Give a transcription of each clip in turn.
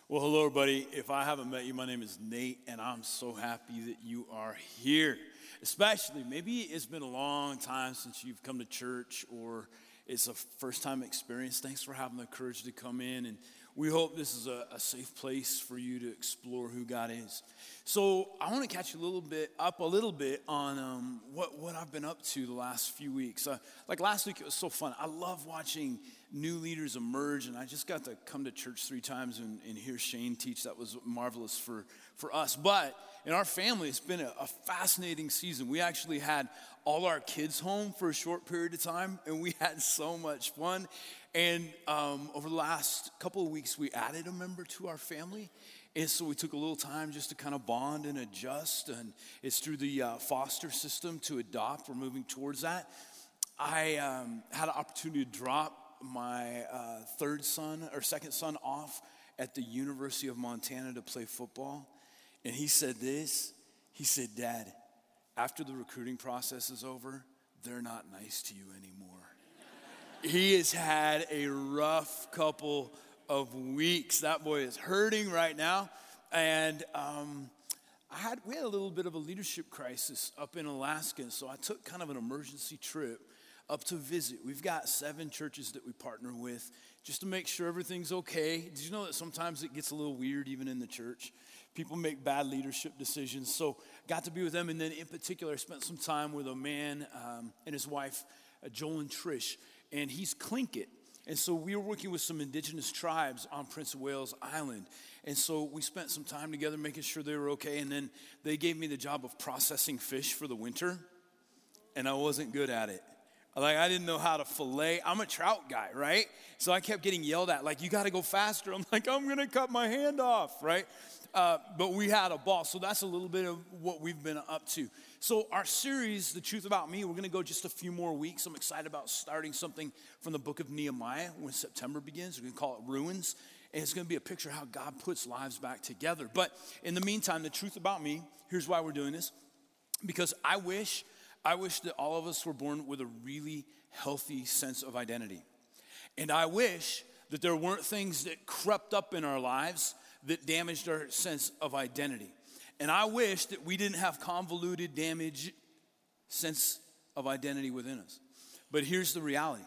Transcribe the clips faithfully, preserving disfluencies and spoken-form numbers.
Well, hello, everybody. If I haven't met you, my name is Nate, and I'm so happy that you are here. Especially, maybe it's been a long time since you've come to church, or it's a first-time experience. Thanks for having the courage to come in, and we hope this is a, a safe place for you to explore who God is. So I want to catch you a little bit, up a little bit on um, what, what I've been up to the last few weeks. Uh, like last week, it was so fun. I love watching new leaders emerge, and I just got to come to church three times and, and hear Shane teach. That was marvelous for, for us. But in our family, it's been a, a fascinating season. We actually had all our kids home for a short period of time, and we had so much fun. And um, over the last couple of weeks, we added a member to our family. And so we took a little time just to kind of bond and adjust. And it's through the uh, foster system to adopt. We're moving towards that. I um, had an opportunity to drop my uh, third son or second son off at the University of Montana to play football. And he said this, he said, "Dad, after the recruiting process is over, they're not nice to you anymore." He has had a rough couple of weeks. That boy is hurting right now. And um, I had we had a little bit of a leadership crisis up in Alaska. So I took kind of an emergency trip up to visit. We've got seven churches that we partner with just to make sure everything's okay. Did you know that sometimes it gets a little weird even in the church? People make bad leadership decisions. So got to be with them. And then in particular, I spent some time with a man um, and his wife, uh, Joel and Trish. And he's Tlingit. And so we were working with some indigenous tribes on Prince of Wales Island. And so we spent some time together making sure they were okay. And then they gave me the job of processing fish for the winter. And I wasn't good at it. Like, I didn't know how to fillet. I'm a trout guy, right? So I kept getting yelled at, like, "You got to go faster." I'm like, "I'm going to cut my hand off," right? Uh, but we had a ball. So that's a little bit of what we've been up to. So our series, The Truth About Me, we're going to go just a few more weeks. I'm excited about starting something from the book of Nehemiah when September begins. We're going to call it Ruins. And it's going to be a picture of how God puts lives back together. But in the meantime, the truth about me, here's why we're doing this. Because I wish... I wish that all of us were born with a really healthy sense of identity. And I wish that there weren't things that crept up in our lives that damaged our sense of identity. And I wish that we didn't have convoluted, damaged sense of identity within us. But here's the reality,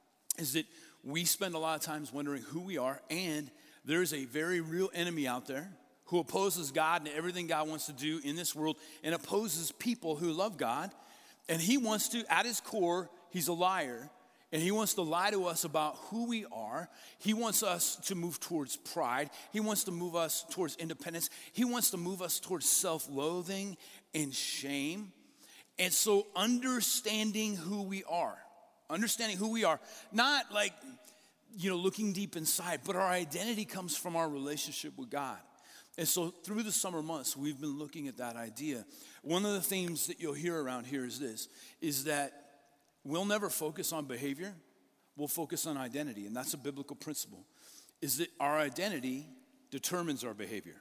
is that we spend a lot of times wondering who we are, and there's a very real enemy out there who opposes God and everything God wants to do in this world, and opposes people who love God. And he wants to, at his core, he's a liar. And he wants to lie to us about who we are. He wants us to move towards pride. He wants to move us towards independence. He wants to move us towards self-loathing and shame. And so understanding who we are, understanding who we are, not like, you know, looking deep inside, but our identity comes from our relationship with God. And so through the summer months, we've been looking at that idea. One of the themes that you'll hear around here is this, is that we'll never focus on behavior, we'll focus on identity. And that's a biblical principle, is that our identity determines our behavior.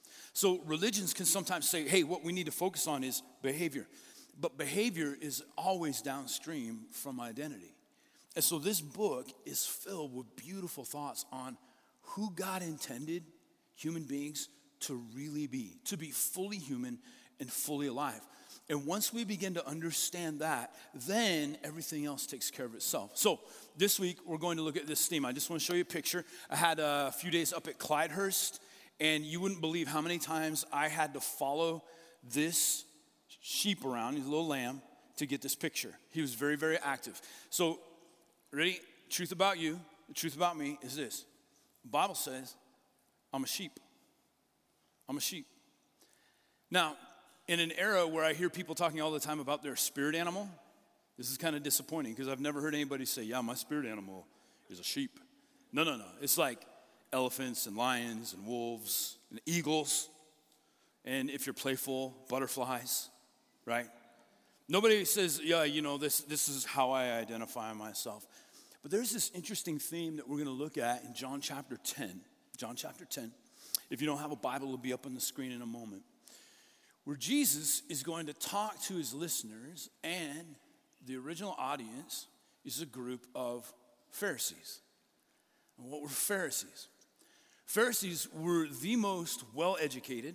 So religions can sometimes say, hey, what we need to focus on is behavior. But behavior is always downstream from identity. And so this book is filled with beautiful thoughts on who God intended human beings to really be, to be fully human and fully alive. And once we begin to understand that, then everything else takes care of itself. So this week, we're going to look at this theme. I just want to show you a picture. I had a few days up at Clydehurst, and you wouldn't believe how many times I had to follow this sheep around, his little lamb, to get this picture. He was very, very active. So, ready? Truth about you, the truth about me is this. The Bible says, I'm a sheep. I'm a sheep. Now, in an era where I hear people talking all the time about their spirit animal, this is kind of disappointing because I've never heard anybody say, yeah, my spirit animal is a sheep. No, no, no. It's like elephants and lions and wolves and eagles. And if you're playful, butterflies, right? Nobody says, yeah, you know, this, this is how I identify myself. But there's this interesting theme that we're going to look at in John chapter ten. John chapter ten. If you don't have a Bible, it'll be up on the screen in a moment. Where Jesus is going to talk to his listeners, and the original audience is a group of Pharisees. And what were Pharisees? Pharisees were the most well-educated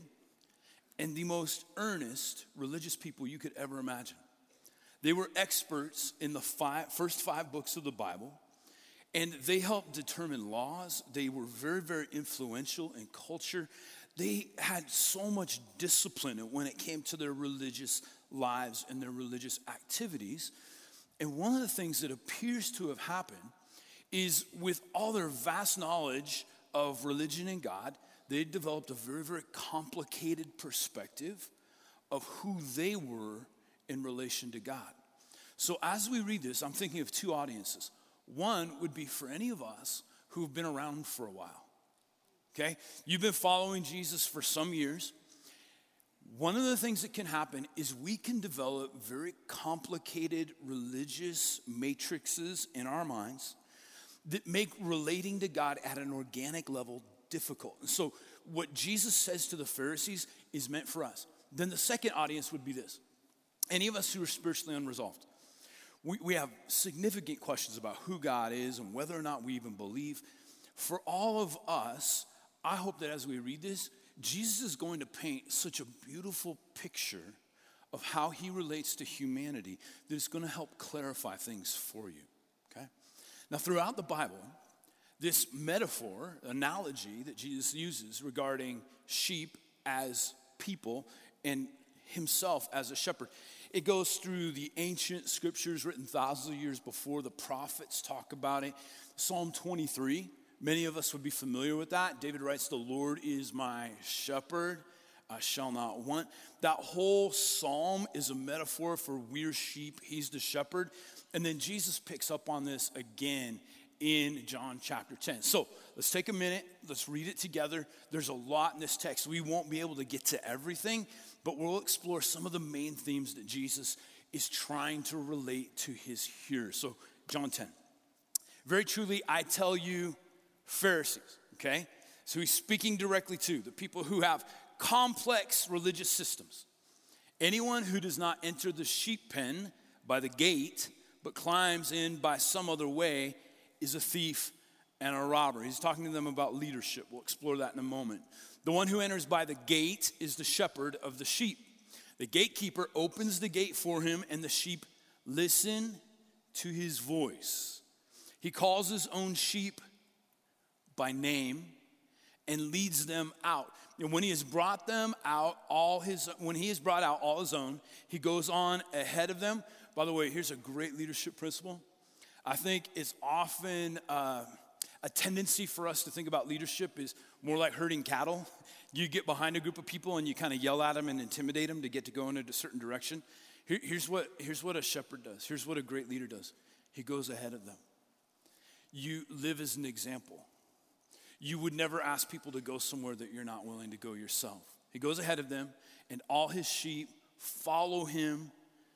and the most earnest religious people you could ever imagine. They were experts in the five, first five books of the Bible, and they helped determine laws. They were very, very influential in culture. They had so much discipline when it came to their religious lives and their religious activities. And one of the things that appears to have happened is with all their vast knowledge of religion and God, they developed a very, very complicated perspective of who they were in relation to God. So as we read this, I'm thinking of two audiences. One would be for any of us who've been around for a while, okay? You've been following Jesus for some years. One of the things that can happen is we can develop very complicated religious matrices in our minds that make relating to God at an organic level difficult. And so what Jesus says to the Pharisees is meant for us. Then the second audience would be this. Any of us who are spiritually unresolved. We, we have significant questions about who God is and whether or not we even believe. For all of us, I hope that as we read this, Jesus is going to paint such a beautiful picture of how he relates to humanity that it's going to help clarify things for you, okay? Now, throughout the Bible, this metaphor, analogy that Jesus uses regarding sheep as people and himself as a shepherd, it goes through the ancient scriptures written thousands of years before. The prophets talk about it. Psalm twenty-three, many of us would be familiar with that. David writes, "The Lord is my shepherd, I shall not want." That whole psalm is a metaphor for we're sheep, he's the shepherd. And then Jesus picks up on this again in John chapter ten. So let's take a minute, let's read it together. There's a lot in this text. We won't be able to get to everything, but we'll explore some of the main themes that Jesus is trying to relate to his hearers. So John ten. "Very truly, I tell you, Pharisees," okay? So he's speaking directly to the people who have complex religious systems. "Anyone who does not enter the sheep pen by the gate, but climbs in by some other way, is a thief and a robber." He's talking to them about leadership. We'll explore that in a moment. "The one who enters by the gate is the shepherd of the sheep. The gatekeeper opens the gate for him, and the sheep listen to his voice. He calls his own sheep by name and leads them out. And when he has brought them out, all his when he has brought out all his own, he goes on ahead of them." By the way, here's a great leadership principle. I think it's often uh, a tendency for us to think about leadership is more like herding cattle. You get behind a group of people and you kind of yell at them and intimidate them to get to go in a certain direction. Here, here's what here's what a shepherd does. Here's what a great leader does. He goes ahead of them. You live as an example. You would never ask people to go somewhere that you're not willing to go yourself. He goes ahead of them, and all his sheep follow him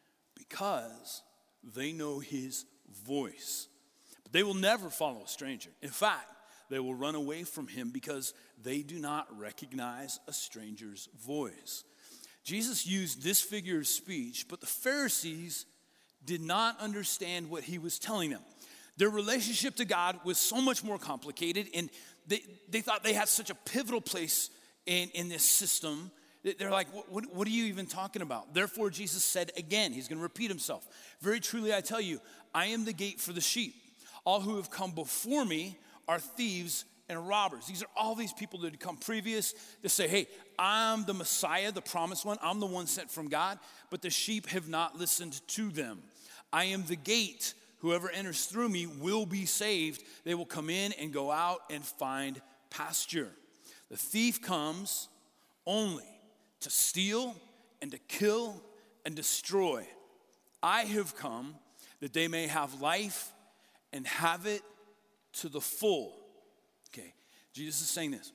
because they know his voice. But they will never follow a stranger. In fact, they will run away from him because they do not recognize a stranger's voice. Jesus used this figure of speech, but the Pharisees did not understand what he was telling them. Their relationship to God was so much more complicated, and they, they thought they had such a pivotal place in, in this system. They're like, what, what, what are you even talking about? Therefore, Jesus said again, he's going to repeat himself. "Very truly, I tell you, I am the gate for the sheep. All who have come before me are thieves and robbers." These are all these people that had come previous to say, hey, I'm the Messiah, the promised one. I'm the one sent from God, but the sheep have not listened to them. "I am the gate. Whoever enters through me will be saved. They will come in and go out and find pasture. The thief comes only to steal and to kill and destroy. I have come that they may have life and have it to the full." Okay, Jesus is saying this.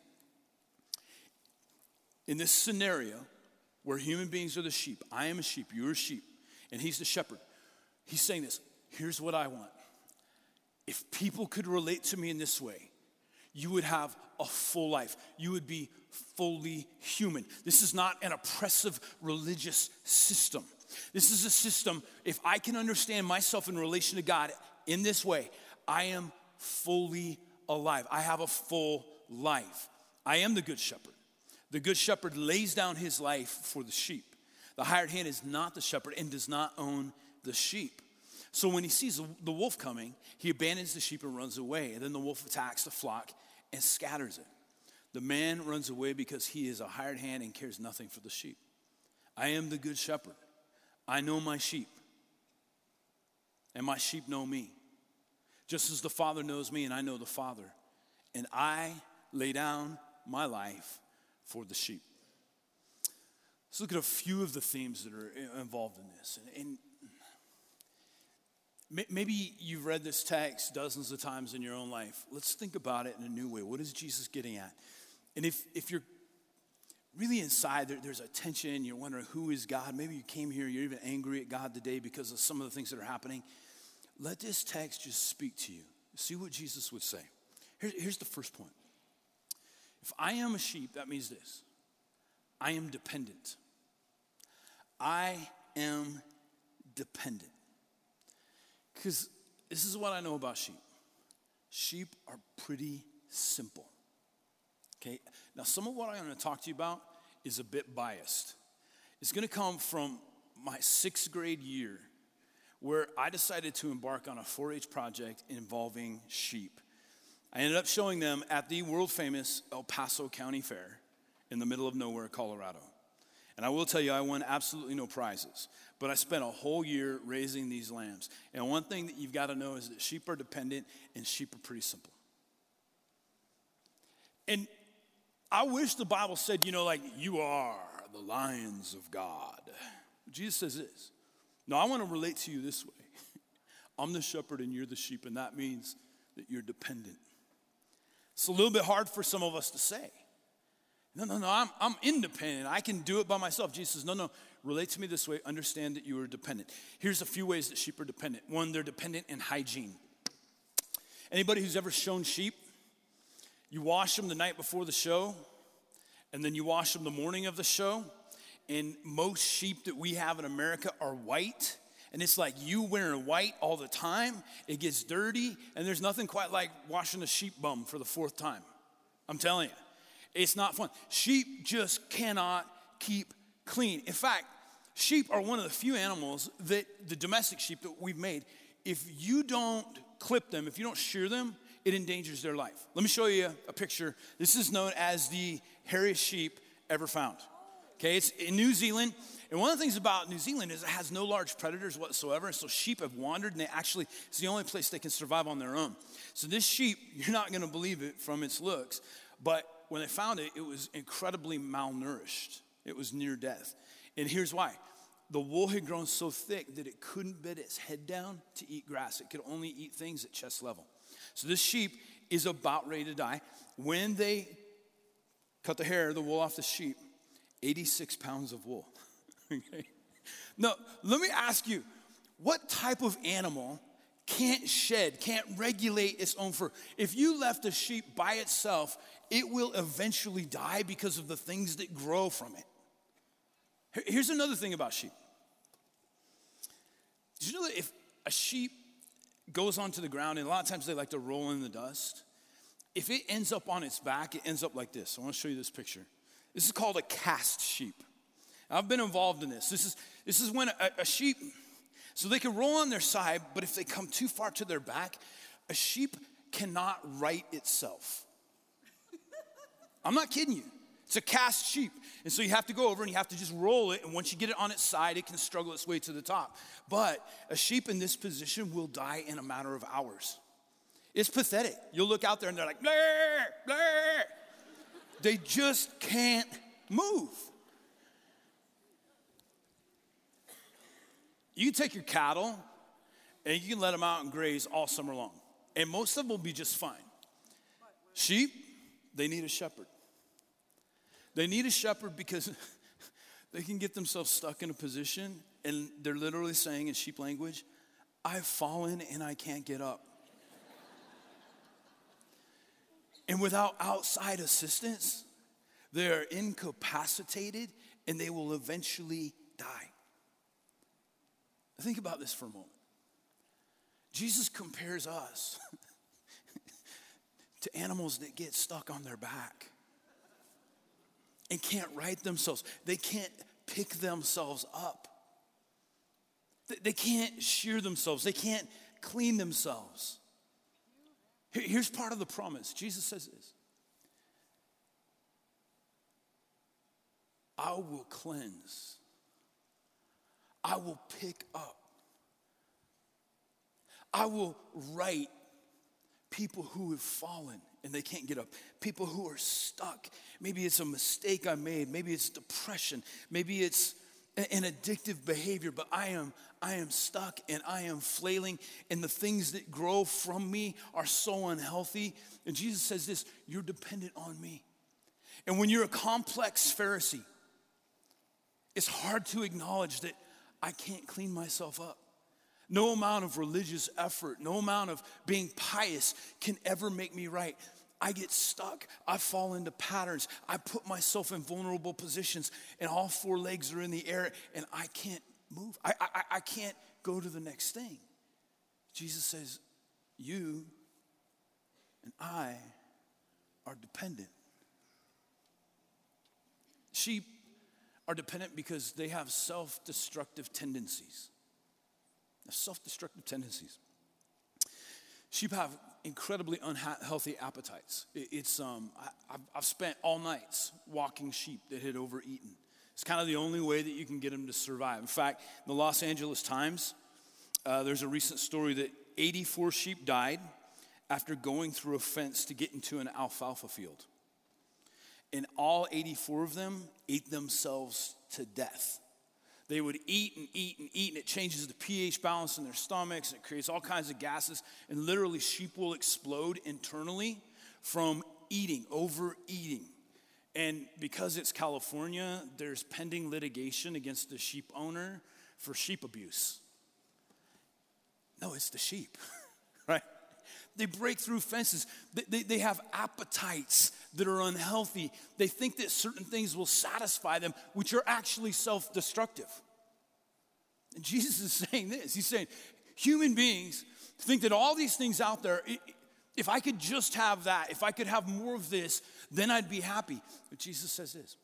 In this scenario where human beings are the sheep, I am a sheep, you're a sheep, and he's the shepherd. He's saying this. Here's what I want. If people could relate to me in this way, you would have a full life. You would be fully human. This is not an oppressive religious system. This is a system, if I can understand myself in relation to God in this way, I am fully alive. I have a full life. I am the good shepherd. The good shepherd lays down his life for the sheep. The hired hand is not the shepherd and does not own the sheep. So when he sees the wolf coming, he abandons the sheep and runs away. And then the wolf attacks the flock and scatters it. The man runs away because he is a hired hand and cares nothing for the sheep. I am the good shepherd. I know my sheep, and my sheep know me. Just as the Father knows me and I know the Father. And I lay down my life for the sheep. Let's look at a few of the themes that are involved in this. And, and maybe you've read this text dozens of times in your own life. Let's think about it in a new way. What is Jesus getting at? And if, if you're really inside, there, there's a tension, you're wondering who is God. Maybe you came here, you're even angry at God today because of some of the things that are happening. Let this text just speak to you. See what Jesus would say. Here, here's the first point. If I am a sheep, that means this. I am dependent. I am dependent. Because this is what I know about sheep. Sheep are pretty simple. Okay, now some of what I'm going to talk to you about is a bit biased. It's going to come from my sixth grade year where I decided to embark on a four H project involving sheep. I ended up showing them at the world famous El Paso County Fair in the middle of nowhere, Colorado. And I will tell you, I won absolutely no prizes, but I spent a whole year raising these lambs. And one thing that you've got to know is that sheep are dependent and sheep are pretty simple. And I wish the Bible said, you know, like, you are the lions of God. Jesus says this. No, I want to relate to you this way. I'm the shepherd and you're the sheep, and that means that you're dependent. It's a little bit hard for some of us to say. No, no, no, I'm, I'm independent. I can do it by myself. Jesus says, no, no, relate to me this way. Understand that you are dependent. Here's a few ways that sheep are dependent. One, they're dependent in hygiene. Anybody who's ever shown sheep, you wash them the night before the show, and then you wash them the morning of the show. And most sheep that we have in America are white. And it's like you wearing white all the time. It gets dirty. And there's nothing quite like washing a sheep bum for the fourth time. I'm telling you. It's not fun. Sheep just cannot keep clean. In fact, sheep are one of the few animals that the domestic sheep that we've made, if you don't clip them, if you don't shear them, it endangers their life. Let me show you a picture. This is known as the hairiest sheep ever found. Okay, it's in New Zealand. And one of the things about New Zealand is it has no large predators whatsoever. So sheep have wandered, and they actually, it's the only place they can survive on their own. So this sheep, you're not going to believe it from its looks, but when they found it, it was incredibly malnourished. It was near death. And here's why. The wool had grown so thick that it couldn't bend its head down to eat grass. It could only eat things at chest level. So this sheep is about ready to die. When they cut the hair, the wool off the sheep, eighty-six pounds of wool. Okay. Now, let me ask you, what type of animal can't shed, can't regulate its own fur? If you left a sheep by itself, it will eventually die because of the things that grow from it. Here's another thing about sheep. Did you know that if a sheep goes onto the ground, and a lot of times they like to roll in the dust, if it ends up on its back, it ends up like this. I want to show you this picture. This is called a cast sheep. I've been involved in this. This is, this is when a, a sheep, so they can roll on their side, but if they come too far to their back, a sheep cannot right itself. I'm not kidding you. It's a cast sheep. And so you have to go over and you have to just roll it. And once you get it on its side, it can struggle its way to the top. But a sheep in this position will die in a matter of hours. It's pathetic. You'll look out there and they're like, bleh, bleh. They just can't move. You can take your cattle and you can let them out and graze all summer long. And most of them will be just fine. Sheep, they need a shepherd. They need a shepherd because they can get themselves stuck in a position and they're literally saying in sheep language, I've fallen and I can't get up. And without outside assistance, they are incapacitated and they will eventually die. Think about this for a moment. Jesus compares us to animals that get stuck on their back. and can't right themselves. They can't pick themselves up. They can't shear themselves. They can't clean themselves. Here's part of the promise. Jesus says this. I will cleanse. I will pick up. I will right people who have fallen and they can't get up. People who are stuck. Maybe it's a mistake I made. Maybe it's depression. Maybe it's an addictive behavior, but I am I am stuck and I am flailing, and the things that grow from me are so unhealthy. And Jesus says this, you're dependent on me. And when you're a complex Pharisee, it's hard to acknowledge that I can't clean myself up. No amount of religious effort, no amount of being pious can ever make me right. I get stuck. I fall into patterns. I put myself in vulnerable positions, and all four legs are in the air, and I can't move. I, I, I can't go to the next thing. Jesus says, you and I are dependent. Sheep are dependent because they have self-destructive tendencies. Self-destructive tendencies. Sheep have incredibly unhealthy appetites. It's um, I, I've spent all nights walking sheep that had overeaten. It's kind of the only way that you can get them to survive. In fact, in the Los Angeles Times, uh, there's a recent story that eighty-four sheep died after going through a fence to get into an alfalfa field. And all eighty-four of them ate themselves to death. They would eat and eat and eat, and it changes the pH balance in their stomachs, and it creates all kinds of gases, and literally sheep will explode internally from eating, overeating. And because it's California, there's pending litigation against the sheep owner for sheep abuse. No, it's the sheep, right? They break through fences. They, they, they have appetites that are unhealthy. They think that certain things will satisfy them, which are actually self-destructive. And Jesus is saying this. He's saying, human beings think that all these things out there, if I could just have that, if I could have more of this, then I'd be happy. But Jesus says this,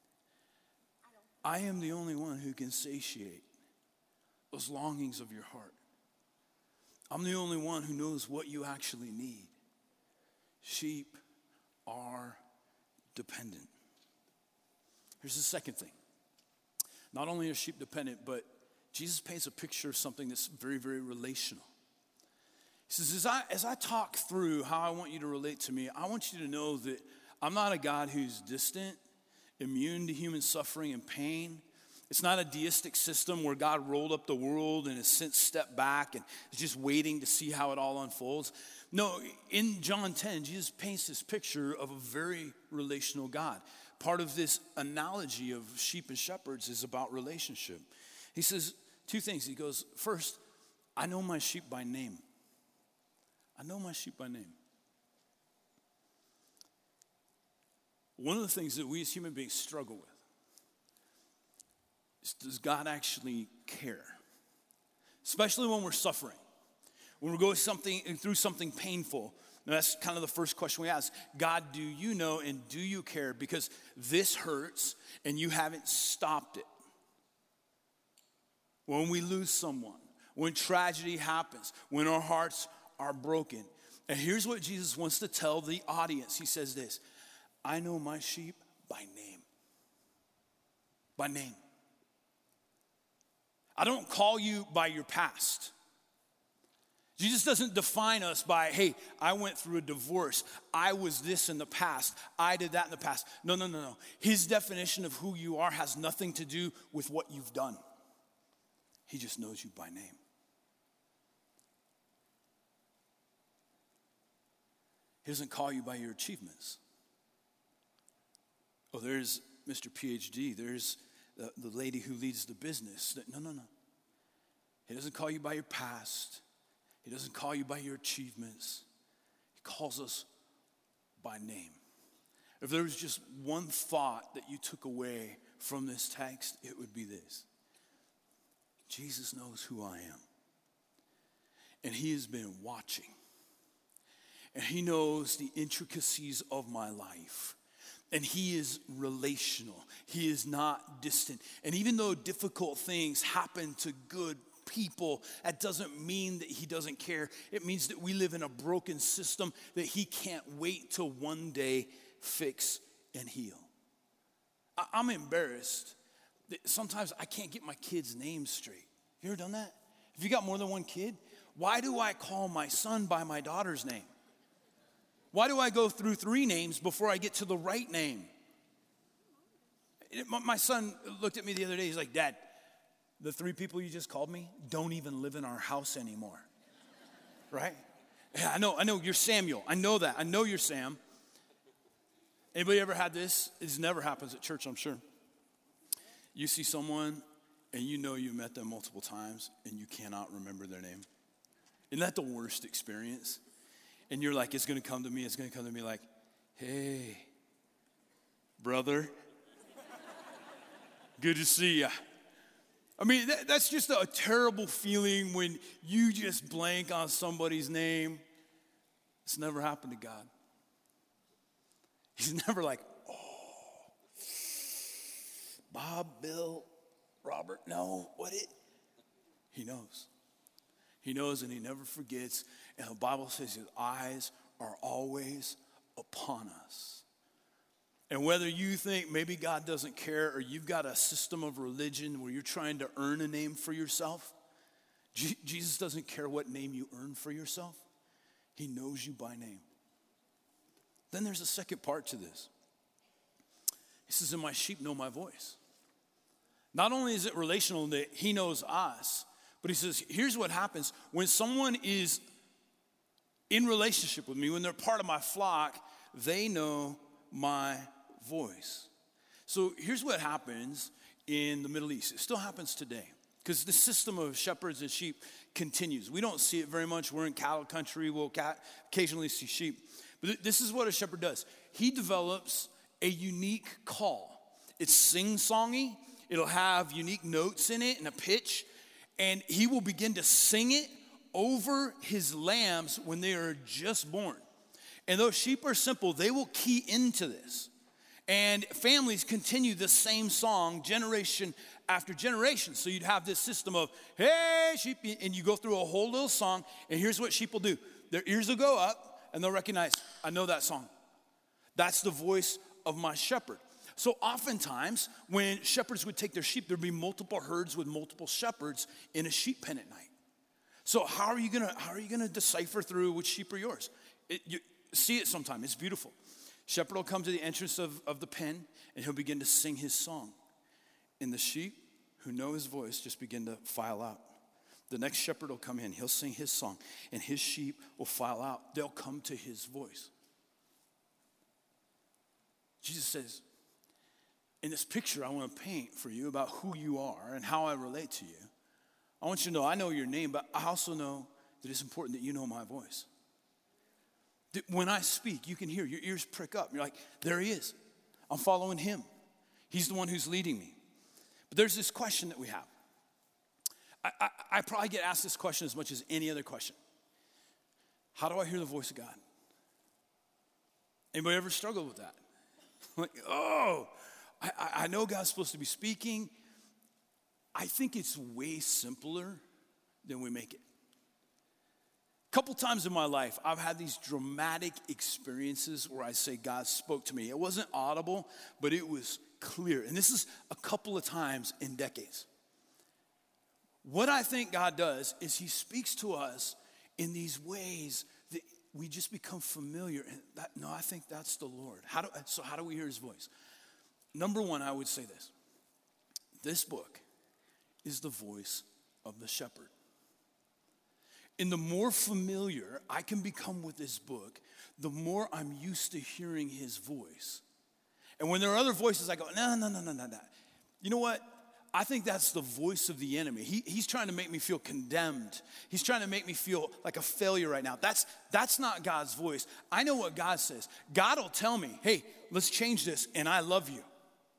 I am the only one who can satiate those longings of your heart. I'm the only one who knows what you actually need. Sheep are dependent. Here's the second thing. Not only are sheep dependent, but Jesus paints a picture of something that's very, very relational. He says, as I, as I talk through how I want you to relate to me, I want you to know that I'm not a God who's distant, immune to human suffering and pain. It's not a deistic system where God rolled up the world and has since stepped back and is just waiting to see how it all unfolds. No, in John ten, Jesus paints this picture of a very relational God. Part of this analogy of sheep and shepherds is about relationship. He says two things. He goes, first, I know my sheep by name. I know my sheep by name. One of the things that we as human beings struggle with is, does God actually care? Especially when we're suffering. When we're going something, through something painful. And that's kind of the first question we ask. God, do you know and do you care? Because this hurts and you haven't stopped it. When we lose someone, when tragedy happens, when our hearts are broken. And here's what Jesus wants to tell the audience. He says this, I know my sheep by name. By name. I don't call you by your past. Jesus doesn't define us by, hey, I went through a divorce. I was this in the past. I did that in the past. No, no, no, no. His definition of who you are has nothing to do with what you've done. He just knows you by name. He doesn't call you by your achievements. Oh, there's Mister P H D. There's the, the lady who leads the business. No, no, no. He doesn't call you by your past. He doesn't call you by your achievements. He calls us by name. If there was just one thought that you took away from this text, it would be this. Jesus knows who I am. And he has been watching. And he knows the intricacies of my life. And he is relational. He is not distant. And even though difficult things happen to good people, that doesn't mean that he doesn't care. It means that we live in a broken system that he can't wait to one day fix and heal. I- I'm embarrassed that sometimes I can't get my kids' names straight. You ever done that? If you got more than one kid, why do I call my son by my daughter's name? Why do I go through three names before I get to the right name? My son looked at me the other day. He's like, Dad, the three people you just called me don't even live in our house anymore. Right? Yeah, I know, I know, you're Samuel. I know that. I know you're Sam. Anybody ever had this? This never happens at church, I'm sure. You see someone and you know you met them multiple times and you cannot remember their name. Isn't that the worst experience? And you're like, it's going to come to me. It's going to come to me like, hey, brother, good to see ya. I mean, that, that's just a, a terrible feeling when you just blank on somebody's name. It's never happened to God. He's never like, oh, Bob, Bill, Robert, no, what it? He knows. He knows and he never forgets. And the Bible says his eyes are always upon us. And whether you think maybe God doesn't care or you've got a system of religion where you're trying to earn a name for yourself, G- Jesus doesn't care what name you earn for yourself. He knows you by name. Then there's a second part to this. He says, and my sheep know my voice. Not only is it relational that he knows us, but he says, here's what happens. When someone is in relationship with me, when they're part of my flock, they know my voice. So here's what happens in the Middle East. It still happens today because the system of shepherds and sheep continues. We don't see it very much. We're in cattle country. We'll occasionally see sheep. But this is what a shepherd does. He develops a unique call. It's sing-songy. It'll have unique notes in it and a pitch. And he will begin to sing it over his lambs when they are just born. And those sheep are simple. They will key into this. And families continue the same song generation after generation. So you'd have this system of, hey, sheep, and you go through a whole little song, and here's what sheep will do. Their ears will go up, and they'll recognize, I know that song. That's the voice of my shepherd. So oftentimes, when shepherds would take their sheep, there'd be multiple herds with multiple shepherds in a sheep pen at night. So how are you gonna how are you gonna decipher through which sheep are yours? It, you see it sometime. It's beautiful. Shepherd will come to the entrance of, of the pen, and he'll begin to sing his song. And the sheep who know his voice just begin to file out. The next shepherd will come in. He'll sing his song, and his sheep will file out. They'll come to his voice. Jesus says, in this picture I want to paint for you about who you are and how I relate to you, I want you to know I know your name, but I also know that it's important that you know my voice. That when I speak, you can hear, your ears prick up. You're like, there he is. I'm following him. He's the one who's leading me. But there's this question that we have. I, I, I probably get asked this question as much as any other question. How do I hear the voice of God? Anybody ever struggled with that? Like, oh, I, I know God's supposed to be speaking. I think it's way simpler than we make it. A couple times in my life, I've had these dramatic experiences where I say God spoke to me. It wasn't audible, but it was clear. And this is a couple of times in decades. What I think God does is he speaks to us in these ways that we just become familiar. And that, no, I think that's the Lord. How do, so how do we hear his voice? Number one, I would say this. This book is the voice of the shepherd. And the more familiar I can become with this book, the more I'm used to hearing his voice. And when there are other voices, I go, no, no, no, no, no, no. You know what? I think that's the voice of the enemy. He, he's trying to make me feel condemned. He's trying to make me feel like a failure right now. That's, that's not God's voice. I know what God says. God will tell me, hey, let's change this, and I love you.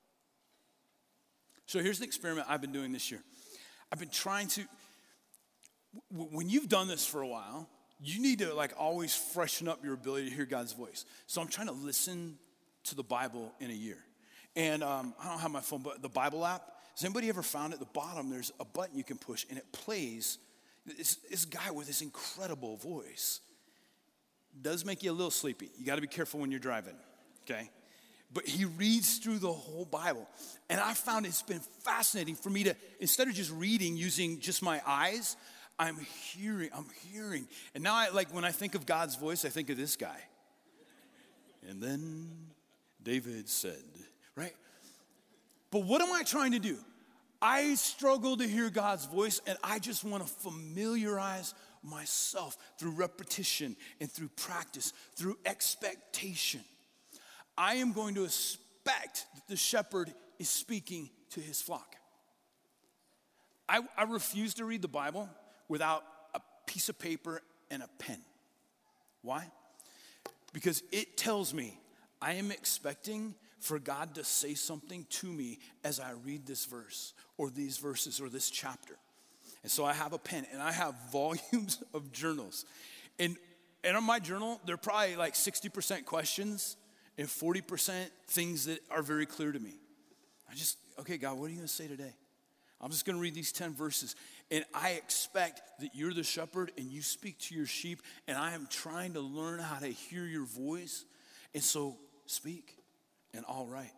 So here's the experiment I've been doing this year. I've been trying to, when you've done this for a while, you need to like always freshen up your ability to hear God's voice. So I'm trying to listen to the Bible in a year. And um, I don't have my phone, but the Bible app, has anybody ever found at the bottom, there's a button you can push and it plays this, this guy with this incredible voice. Does make you a little sleepy. You got to be careful when you're driving, okay? But he reads through the whole Bible. And I found it's been fascinating for me to, instead of just reading using just my eyes, I'm hearing, I'm hearing. And now I, like when I think of God's voice, I think of this guy. And then David said, right? But what am I trying to do? I struggle to hear God's voice, and I just want to familiarize myself through repetition and through practice, through expectation. I am going to expect that the shepherd is speaking to his flock. I, I refuse to read the Bible without a piece of paper and a pen. Why? Because it tells me I am expecting for God to say something to me as I read this verse or these verses or this chapter. And so I have a pen and I have volumes of journals. And, and on my journal, there are probably like sixty percent questions and forty percent things that are very clear to me. I just, okay, God, what are you going to say today? I'm just going to read these ten verses. And I expect that you're the shepherd and you speak to your sheep. And I am trying to learn how to hear your voice. And so speak and I'll write.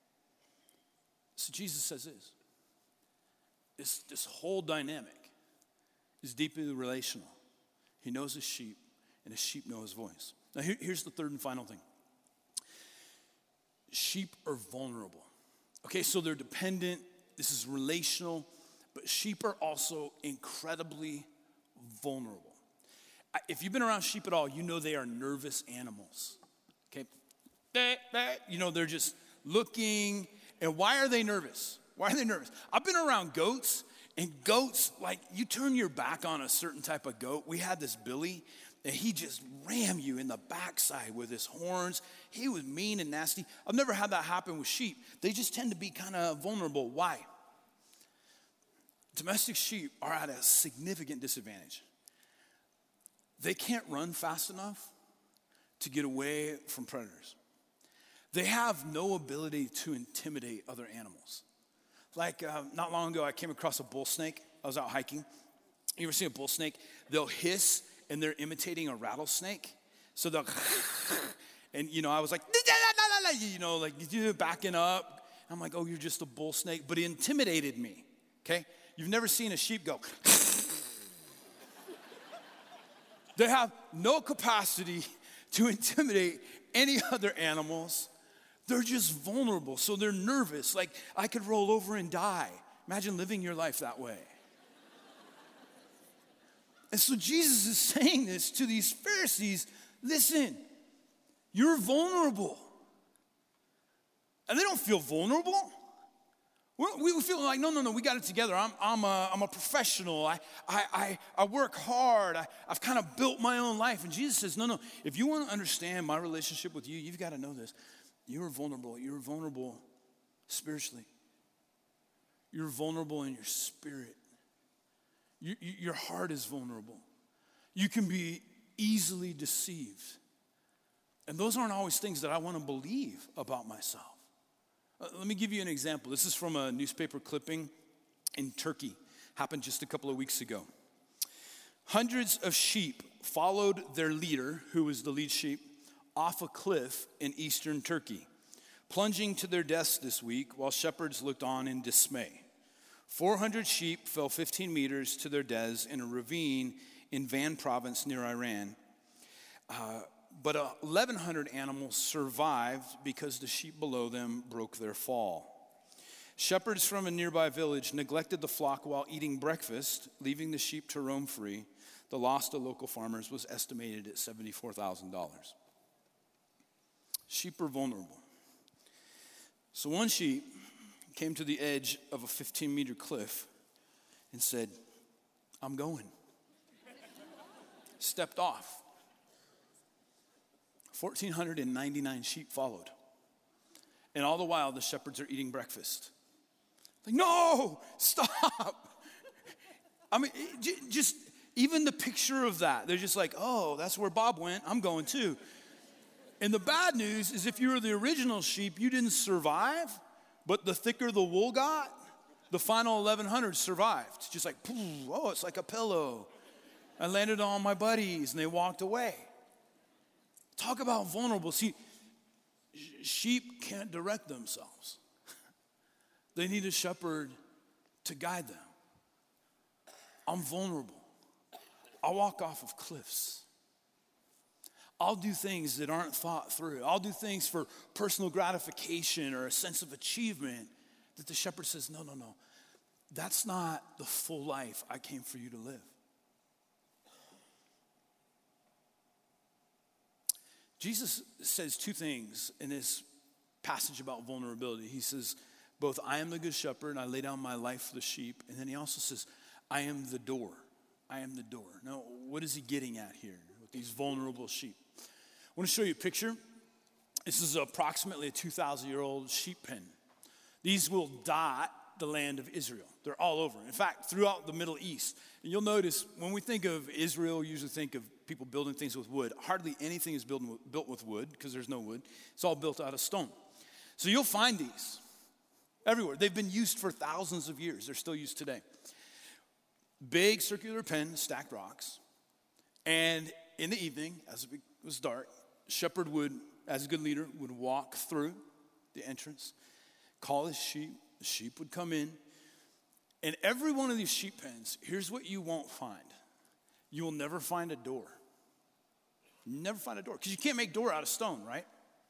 So Jesus says this. This, this whole dynamic is deeply relational. He knows his sheep and his sheep know his voice. Now here, here's the third and final thing. Sheep are vulnerable. Okay, so they're dependent. This is relational, but sheep are also incredibly vulnerable. If you've been around sheep at all, you know they are nervous animals. Okay, you know, they're just looking. And why are they nervous? Why are they nervous? I've been around goats, and goats, like you turn your back on a certain type of goat. We had this Billy, and he just rammed you in the backside with his horns. He was mean and nasty. I've never had that happen with sheep. They just tend to be kind of vulnerable. Why? Domestic sheep are at a significant disadvantage. They can't run fast enough to get away from predators. They have no ability to intimidate other animals. Like uh, not long ago, I came across a bull snake. I was out hiking. You ever seen a bull snake? They'll hiss and they're imitating a rattlesnake. So they'll, and you know, I was like, you know, like backing up. I'm like, oh, you're just a bull snake. But it intimidated me, okay? You've never seen a sheep go. They have no capacity to intimidate any other animals. They're just vulnerable, so they're nervous. Like, I could roll over and die. Imagine living your life that way. And so Jesus is saying this to these Pharisees. Listen, you're vulnerable. And they don't feel vulnerable. We feel like, no, no, no, we got it together. I'm, I'm, a, I'm a professional. I, I, I, I work hard. I, I've kind of built my own life. And Jesus says, no, no, if you want to understand my relationship with you, you've got to know this. You're vulnerable. You're vulnerable spiritually. You're vulnerable in your spirit. You, you, your heart is vulnerable. You can be easily deceived. And those aren't always things that I want to believe about myself. Uh, let me give you an example. This is from a newspaper clipping in Turkey. Happened just a couple of weeks ago. Hundreds of sheep followed their leader, who was the lead sheep, off a cliff in eastern Turkey, plunging to their deaths this week while shepherds looked on in dismay. four hundred sheep fell fifteen meters to their deaths in a ravine in Van province near Iran. Uh, but eleven hundred animals survived because the sheep below them broke their fall. Shepherds from a nearby village neglected the flock while eating breakfast, leaving the sheep to roam free. The loss to local farmers was estimated at seventy-four thousand dollars. Sheep are vulnerable. So one sheep came to the edge of a fifteen meter cliff and said, I'm going. Stepped off. one thousand four hundred ninety-nine sheep followed. And all the while, the shepherds are eating breakfast. Like, no, stop. I mean, just even the picture of that, they're just like, oh, that's where Bob went. I'm going too. And the bad news is if you were the original sheep, you didn't survive, but the thicker the wool got, the final eleven hundred survived. It's just like, poof, oh, it's like a pillow. I landed on my buddies and they walked away. Talk about vulnerable. See, sheep can't direct themselves. They need a shepherd to guide them. I'm vulnerable. I'll walk off of cliffs. I'll do things that aren't thought through. I'll do things for personal gratification or a sense of achievement that the shepherd says, no, no, no. That's not the full life I came for you to live. Jesus says two things in this passage about vulnerability. He says, both I am the good shepherd and I lay down my life for the sheep. And then he also says, I am the door. I am the door. Now, what is he getting at here with these vulnerable sheep? I want to show you a picture. This is approximately a two thousand year old sheep pen. These will dot the land of Israel. They're all over. In fact, throughout the Middle East. And you'll notice when we think of Israel, we usually think of people building things with wood. Hardly anything is built with, built with wood because there's no wood. It's all built out of stone. So you'll find these everywhere. They've been used for thousands of years. They're still used today. Big circular pen, stacked rocks. And in the evening, as it was dark, a shepherd would, as a good leader, would walk through the entrance, call his sheep. The sheep would come in. And every one of these sheep pens, here's what you won't find. You will never find a door. Never find a door. Because you can't make door out of stone, right?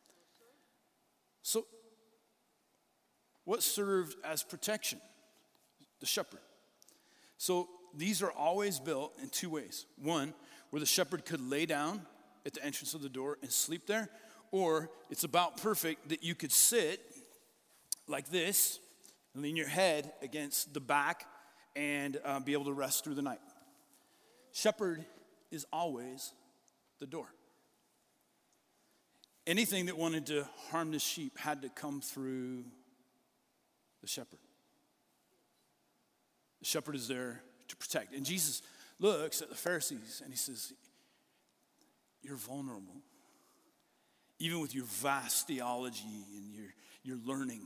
So, what served as protection? The shepherd. So, these are always built in two ways. One, where the shepherd could lay down at the entrance of the door and sleep there. Or, it's about perfect that you could sit like this, and lean your head against the back and uh, be able to rest through the night. Shepherd is always the door. Anything that wanted to harm the sheep had to come through the shepherd. The shepherd is there to protect. And Jesus looks at the Pharisees and he says, you're vulnerable. Even with your vast theology and your, your learning,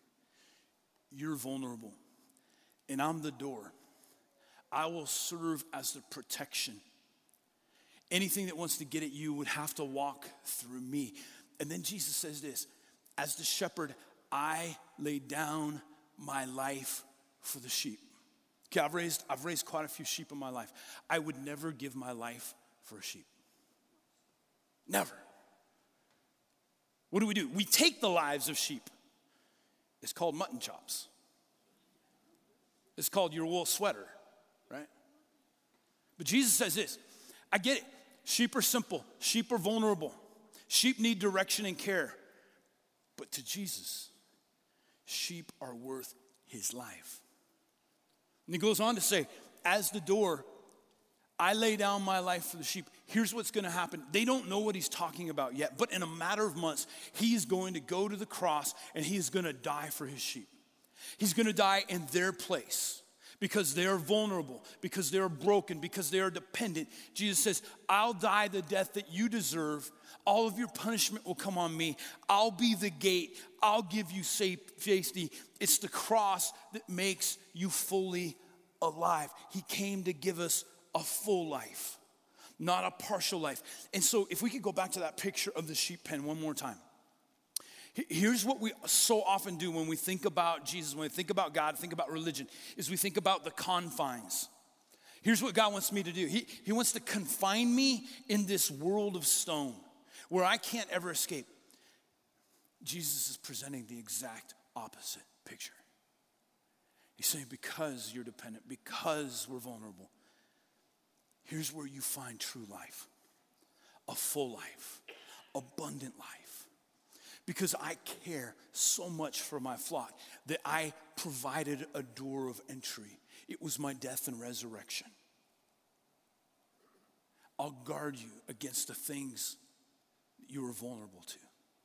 you're vulnerable, and I'm the door. I will serve as the protection. Anything that wants to get at you would have to walk through me. And then Jesus says this, as the shepherd, I lay down my life for the sheep. Okay, I've raised, I've raised quite a few sheep in my life. I would never give my life for a sheep. Never. What do we do? We take the lives of sheep. It's called mutton chops. It's called your wool sweater, right? But Jesus says this, I get it. Sheep are simple. Sheep are vulnerable. Sheep need direction and care. But to Jesus, sheep are worth his life. And he goes on to say, as the door, I lay down my life for the sheep. Here's what's going to happen. They don't know what he's talking about yet, but in a matter of months, he is going to go to the cross and he is going to die for his sheep. He's going to die in their place because they are vulnerable, because they are broken, because they are dependent. Jesus says, I'll die the death that you deserve. All of your punishment will come on me. I'll be the gate. I'll give you safety. It's the cross that makes you fully alive. He came to give us a full life, not a partial life. And so if we could go back to that picture of the sheep pen one more time. Here's what we so often do when we think about Jesus, when we think about God, think about religion, is we think about the confines. Here's what God wants me to do. He, he wants to confine me in this world of stone where I can't ever escape. Jesus is presenting the exact opposite picture. He's saying because you're dependent, because we're vulnerable, here's where you find true life, a full life, abundant life. Because I care so much for my flock that I provided a door of entry. It was my death and resurrection. I'll guard you against the things that you are vulnerable to.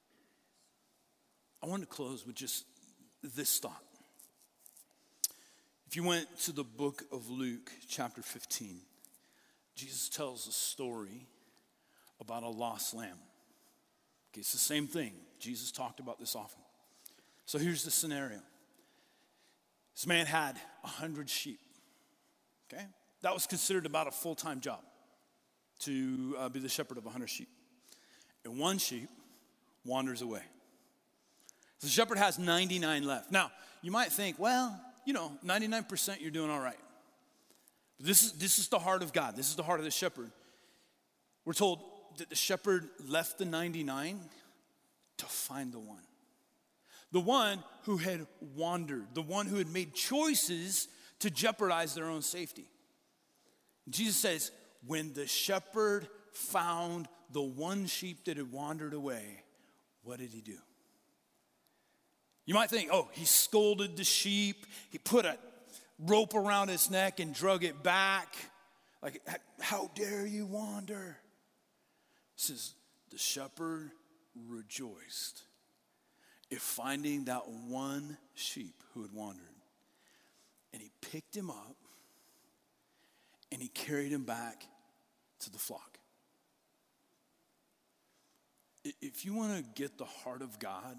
I want to close with just this thought. If you went to the book of Luke, chapter fifteen, Jesus tells a story about a lost lamb. Okay, it's the same thing. Jesus talked about this often. So here's the scenario. This man had a hundred sheep, okay? That was considered about a full-time job to uh, be the shepherd of a hundred sheep. And one sheep wanders away. So the shepherd has ninety-nine left. Now, you might think, well, you know, ninety-nine percent you're doing all right. But this is, this is the heart of God. This is the heart of the shepherd. We're told that the shepherd left the ninety-nine to find the one. The one who had wandered, the one who had made choices to jeopardize their own safety. Jesus says, when the shepherd found the one sheep that had wandered away, what did he do? You might think, oh, he scolded the sheep, he put a rope around its neck and drug it back. Like, how dare you wander? It says, the shepherd rejoiced at finding that one sheep who had wandered. And he picked him up and he carried him back to the flock. If you want to get the heart of God,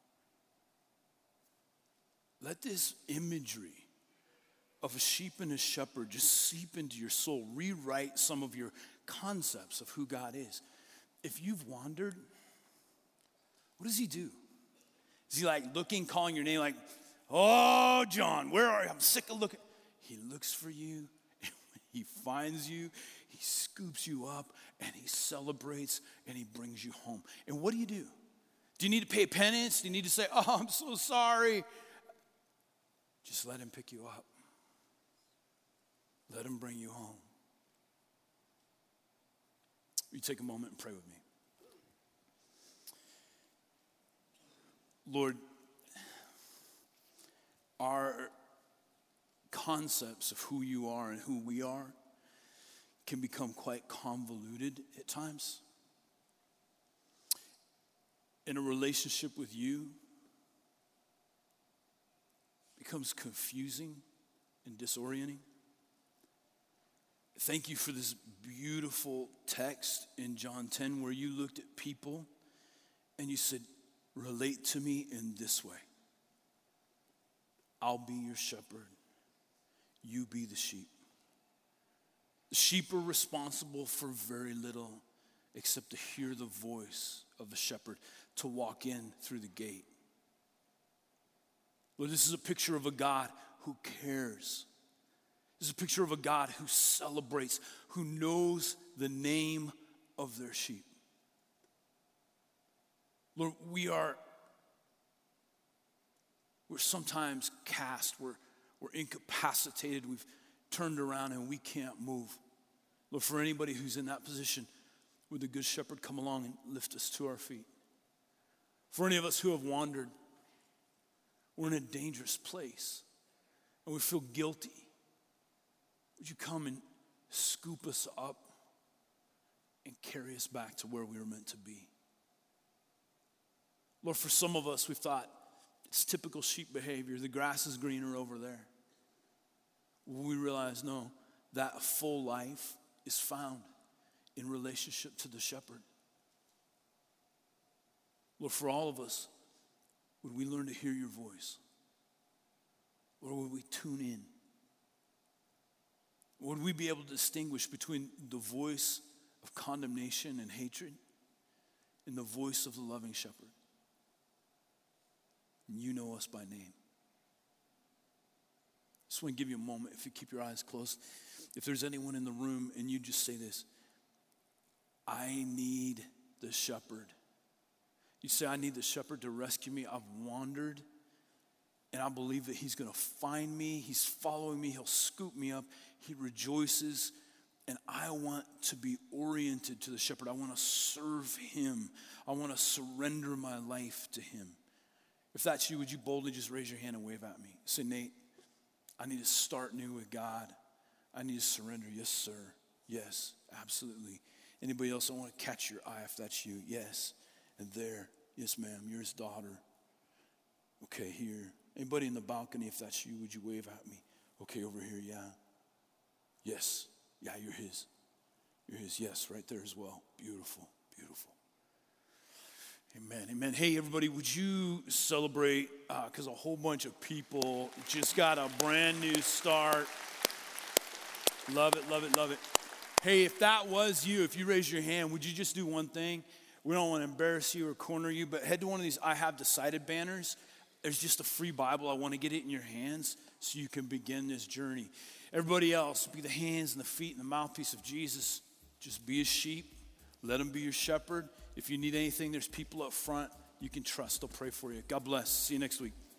let this imagery of a sheep and a shepherd just seep into your soul. Rewrite some of your concepts of who God is. If you've wandered, what does he do? Is he like looking, calling your name like, oh, John, where are you? I'm sick of looking. He looks for you. And when he finds you, he scoops you up and he celebrates and he brings you home. And what do you do? Do you need to pay penance? Do you need to say, oh, I'm so sorry? Just let him pick you up. Let him bring you home. You take a moment and pray with me. Lord, our concepts of who you are and who we are can become quite convoluted at times. In a relationship with you, becomes confusing and disorienting. Thank you for this beautiful text in John ten where you looked at people and you said, relate to me in this way. I'll be your shepherd. You be the sheep. The sheep are responsible for very little except to hear the voice of the shepherd, to walk in through the gate. Lord, this is a picture of a God who cares. This is a picture of a God who celebrates, who knows the name of their sheep. Lord, we are, we're sometimes cast, we're, we're incapacitated, we've turned around and we can't move. Lord, for anybody who's in that position, would the Good Shepherd come along and lift us to our feet? For any of us who have wandered, we're in a dangerous place and we feel guilty. Would you come and scoop us up and carry us back to where we were meant to be? Lord, for some of us, we've thought it's typical sheep behavior. The grass is greener over there. We realize, no, that full life is found in relationship to the shepherd. Lord, for all of us, would we learn to hear your voice? Or would we tune in? Would we be able to distinguish between the voice of condemnation and hatred and the voice of the loving shepherd? And you know us by name. I just want to give you a moment, if you keep your eyes closed. If there's anyone in the room and you just say this, I need the shepherd. You say, I need the shepherd to rescue me. I've wandered, and I believe that he's going to find me. He's following me. He'll scoop me up. He rejoices, and I want to be oriented to the shepherd. I want to serve him. I want to surrender my life to him. If that's you, would you boldly just raise your hand and wave at me? Say, Nate, I need to start new with God. I need to surrender. Yes, sir. Yes, absolutely. Anybody else? I want to catch your eye if that's you. Yes. And there. Yes, ma'am. You're his daughter. Okay, here. Anybody in the balcony, if that's you, would you wave at me? Okay, over here, yeah. Yes. Yeah, you're his. You're his. Yes, right there as well. Beautiful, beautiful. Amen, amen. Hey, everybody, would you celebrate, because uh, a whole bunch of people just got a brand new start. Love it, love it, love it. Hey, if that was you, if you raise your hand, would you just do one thing? We don't want to embarrass you or corner you, but head to one of these I Have Decided banners. There's just a free Bible. I want to get it in your hands so you can begin this journey. Everybody else, be the hands and the feet and the mouthpiece of Jesus. Just be his sheep. Let him be your shepherd. If you need anything, there's people up front you can trust. They'll pray for you. God bless. See you next week.